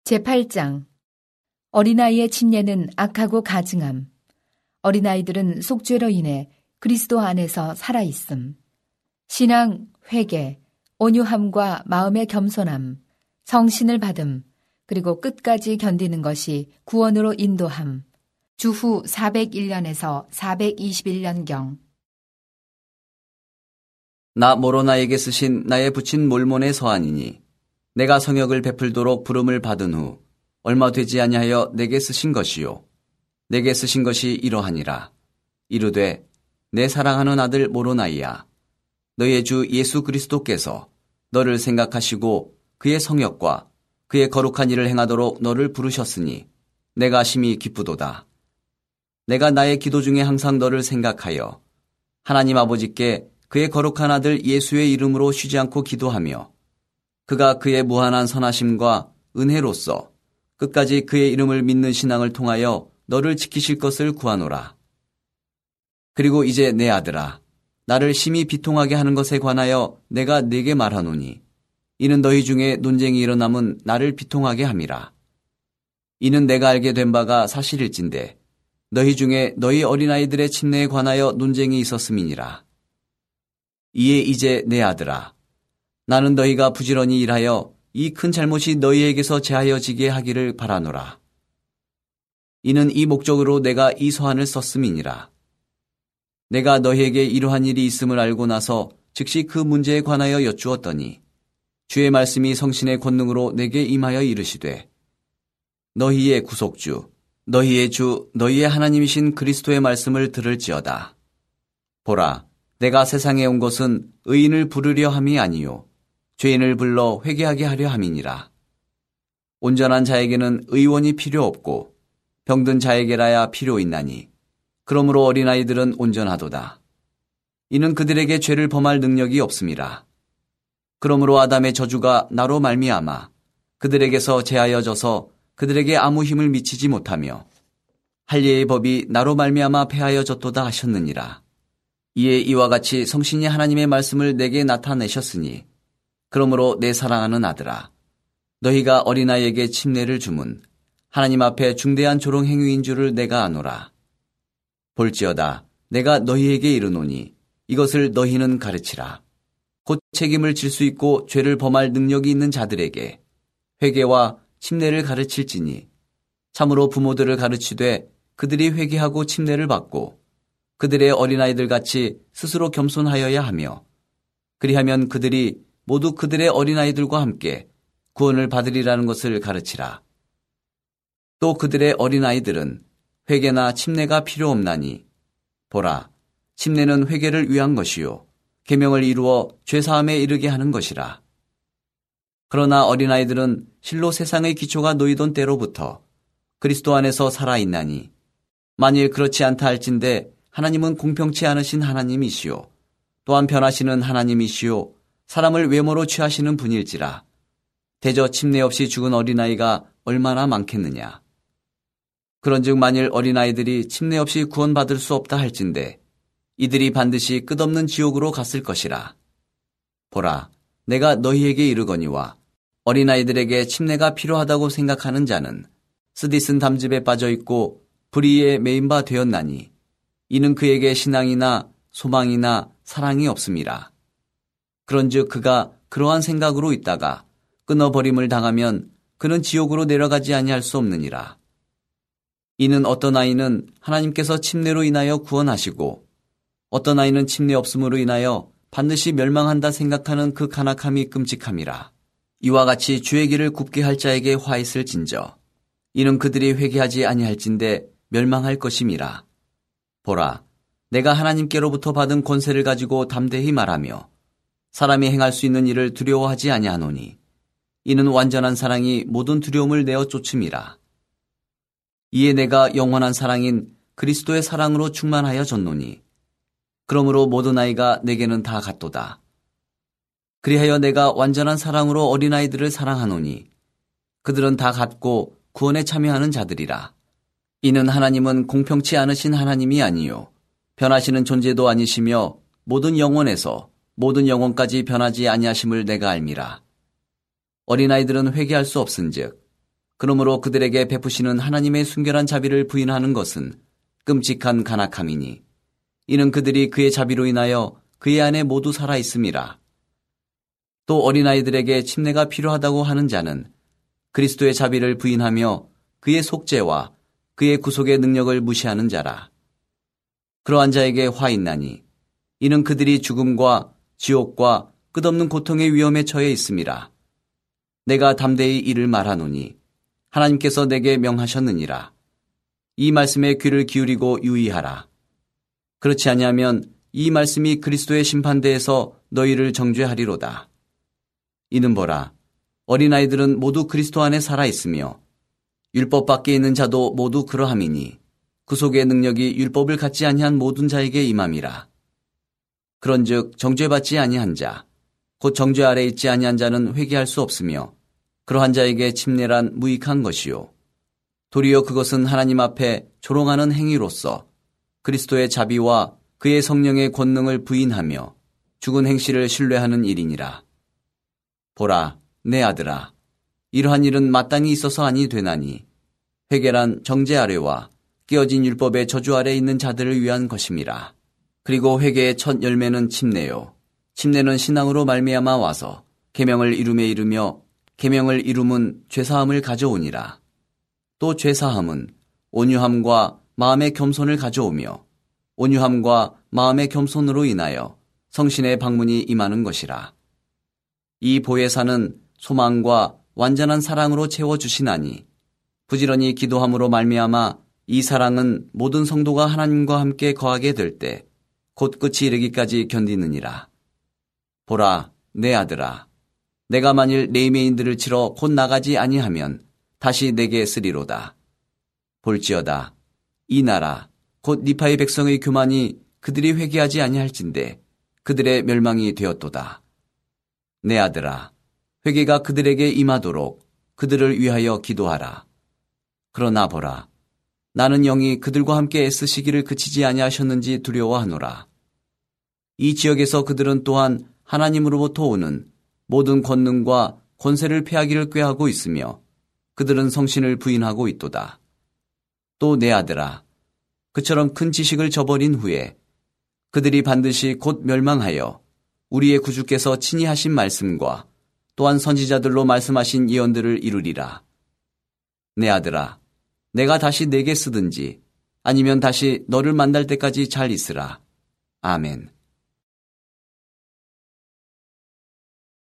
제8장 어린아이의 침례는 악하고 가증함. 어린아이들은 속죄로 인해 그리스도 안에서 살아있음. 신앙, 회개, 온유함과 마음의 겸손함, 성신을 받음, 그리고 끝까지 견디는 것이 구원으로 인도함. 주후 401년에서 421년경. 나 모로나에게 쓰신 나의 부친 몰몬의 서한이니 내가 성역을 베풀도록 부름을 받은 후 얼마 되지 아니하여 내게 쓰신 것이요 내게 쓰신 것이 이러하니라. 이르되 내 사랑하는 아들 모로나이야, 너의 주 예수 그리스도께서 너를 생각하시고 그의 성역과 그의 거룩한 일을 행하도록 너를 부르셨으니 내가 심히 기쁘도다. 내가 나의 기도 중에 항상 너를 생각하여 하나님 아버지께 그의 거룩한 아들 예수의 이름으로 쉬지 않고 기도하며 그가 그의 무한한 선하심과 은혜로서 끝까지 그의 이름을 믿는 신앙을 통하여 너를 지키실 것을 구하노라. 그리고 이제 내 아들아, 나를 심히 비통하게 하는 것에 관하여 내가 네게 말하노니 이는 너희 중에 논쟁이 일어남은 나를 비통하게 함이라. 이는 내가 알게 된 바가 사실일진데 너희 중에 너희 어린아이들의 침례에 관하여 논쟁이 있었음이니라. 이에 이제 내 아들아, 나는 너희가 부지런히 일하여 이 큰 잘못이 너희에게서 제하여지게 하기를 바라노라. 이는 이 목적으로 내가 이 서한을 썼음이니라. 내가 너희에게 이러한 일이 있음을 알고 나서 즉시 그 문제에 관하여 여쭈었더니 주의 말씀이 성신의 권능으로 내게 임하여 이르시되 너희의 구속주, 너희의 주, 너희의 하나님이신 그리스도의 말씀을 들을지어다. 보라, 내가 세상에 온 것은 의인을 부르려 함이 아니요 죄인을 불러 회개하게 하려 함이니라. 온전한 자에게는 의원이 필요 없고 병든 자에게라야 필요 있나니 그러므로 어린아이들은 온전하도다. 이는 그들에게 죄를 범할 능력이 없음이라. 그러므로 아담의 저주가 나로 말미암아 그들에게서 제하여져서 그들에게 아무 힘을 미치지 못하며 할례의 법이 나로 말미암아 폐하여졌도다 하셨느니라. 이에 이와 같이 성신이 하나님의 말씀을 내게 나타내셨으니 그러므로 내 사랑하는 아들아, 너희가 어린아이에게 침례를 주문 하나님 앞에 중대한 조롱 행위인 줄을 내가 아노라. 볼지어다 내가 너희에게 이르노니 이것을 너희는 가르치라. 곧 책임을 질 수 있고 죄를 범할 능력이 있는 자들에게 회개와 침례를 가르칠지니 참으로 부모들을 가르치되 그들이 회개하고 침례를 받고 그들의 어린아이들 같이 스스로 겸손하여야 하며 그리하면 그들이 모두 그들의 어린아이들과 함께 구원을 받으리라는 것을 가르치라. 또 그들의 어린아이들은 회개나 침례가 필요 없나니 보라, 침례는 회개를 위한 것이요 계명을 이루어 죄사함에 이르게 하는 것이라. 그러나 어린아이들은 실로 세상의 기초가 놓이던 때로부터 그리스도 안에서 살아있나니 만일 그렇지 않다 할진대 하나님은 공평치 않으신 하나님이시요 또한 변하시는 하나님이시요 사람을 외모로 취하시는 분일지라. 대저 침례 없이 죽은 어린아이가 얼마나 많겠느냐. 그런즉 만일 어린아이들이 침례 없이 구원받을 수 없다 할진대 이들이 반드시 끝없는 지옥으로 갔을 것이라. 보라, 내가 너희에게 이르거니와 어린아이들에게 침례가 필요하다고 생각하는 자는 스디슨 담즙에 빠져있고 불의에 매인 바 되었나니 이는 그에게 신앙이나 소망이나 사랑이 없음이라. 그런즉 그가 그러한 생각으로 있다가 끊어버림을 당하면 그는 지옥으로 내려가지 아니할 수 없느니라. 이는 어떤 아이는 하나님께서 침례로 인하여 구원하시고 어떤 아이는 침례 없음으로 인하여 반드시 멸망한다 생각하는 그 간악함이 끔찍함이라. 이와 같이 주의 길을 굽게 할 자에게 화 있을진저 이는 그들이 회개하지 아니할진대 멸망할 것임이라. 보라, 내가 하나님께로부터 받은 권세를 가지고 담대히 말하며 사람이 행할 수 있는 일을 두려워하지 아니하노니 이는 완전한 사랑이 모든 두려움을 내어 쫓음이라. 이에 내가 영원한 사랑인 그리스도의 사랑으로 충만하여졌노니 그러므로 모든 아이가 내게는 다 같도다. 그리하여 내가 완전한 사랑으로 어린아이들을 사랑하노니 그들은 다 같고 구원에 참여하는 자들이라. 이는 하나님은 공평치 않으신 하나님이 아니요 변하시는 존재도 아니시며 모든 영혼에서 모든 영혼까지 변하지 아니하심을 내가 알미라. 어린아이들은 회개할 수 없은즉 그러므로 그들에게 베푸시는 하나님의 순결한 자비를 부인하는 것은 끔찍한 간악함이니 이는 그들이 그의 자비로 인하여 그의 안에 모두 살아 있음이라. 또 어린아이들에게 침례가 필요하다고 하는 자는 그리스도의 자비를 부인하며 그의 속죄와 그의 구속의 능력을 무시하는 자라. 그러한 자에게 화 있나니 이는 그들이 죽음과 지옥과 끝없는 고통의 위험에 처해 있음이라. 내가 담대히 이를 말하노니 하나님께서 내게 명하셨느니라. 이 말씀에 귀를 기울이고 유의하라. 그렇지 아니하면 이 말씀이 그리스도의 심판대에서 너희를 정죄하리로다. 이는 보라, 어린아이들은 모두 그리스도 안에 살아있으며 율법 밖에 있는 자도 모두 그러함이니 구속의 능력이 율법을 갖지 아니한 모든 자에게 임함이라. 그런즉 정죄받지 아니한 자, 곧 정죄 아래 있지 아니한 자는 회개할 수 없으며 그러한 자에게 침례란 무익한 것이요. 도리어 그것은 하나님 앞에 조롱하는 행위로서 그리스도의 자비와 그의 성령의 권능을 부인하며 죽은 행실을 신뢰하는 일이니라. 보라, 내 아들아, 이러한 일은 마땅히 있어서 아니 되나니 회개란 정죄 아래와 깨어진 율법의 저주 아래 있는 자들을 위한 것임이라. 그리고 회개의 첫 열매는 침례요. 침례는 신앙으로 말미암아 와서 계명을 이룸에 이르며 계명을 이룸은 죄사함을 가져오니라. 또 죄사함은 온유함과 마음의 겸손을 가져오며 온유함과 마음의 겸손으로 인하여 성신의 방문이 임하는 것이라. 이 보혜사는 소망과 완전한 사랑으로 채워주시나니 부지런히 기도함으로 말미암아 이 사랑은 모든 성도가 하나님과 함께 거하게 될 때 곧 끝이 이르기까지 견디느니라. 보라, 내 아들아, 내가 만일 내 임의인들을 치러 곧 나가지 아니하면 다시 내게 쓰리로다. 볼지어다, 이 나라 곧 니파의 백성의 교만이 그들이 회개하지 아니할진대 그들의 멸망이 되었도다. 내 아들아, 회개가 그들에게 임하도록 그들을 위하여 기도하라. 그러나 보라, 나는 영이 그들과 함께 애쓰시기를 그치지 아니하셨는지 두려워하노라. 이 지역에서 그들은 또한 하나님으로부터 오는 모든 권능과 권세를 패하기를 꾀하고 있으며 그들은 성신을 부인하고 있도다. 또 내 아들아, 그처럼 큰 지식을 저버린 후에 그들이 반드시 곧 멸망하여 우리의 구주께서 친히 하신 말씀과 또한 선지자들로 말씀하신 예언들을 이루리라. 내 아들아, 내가 다시 내게 쓰든지 아니면 다시 너를 만날 때까지 잘 있으라. 아멘.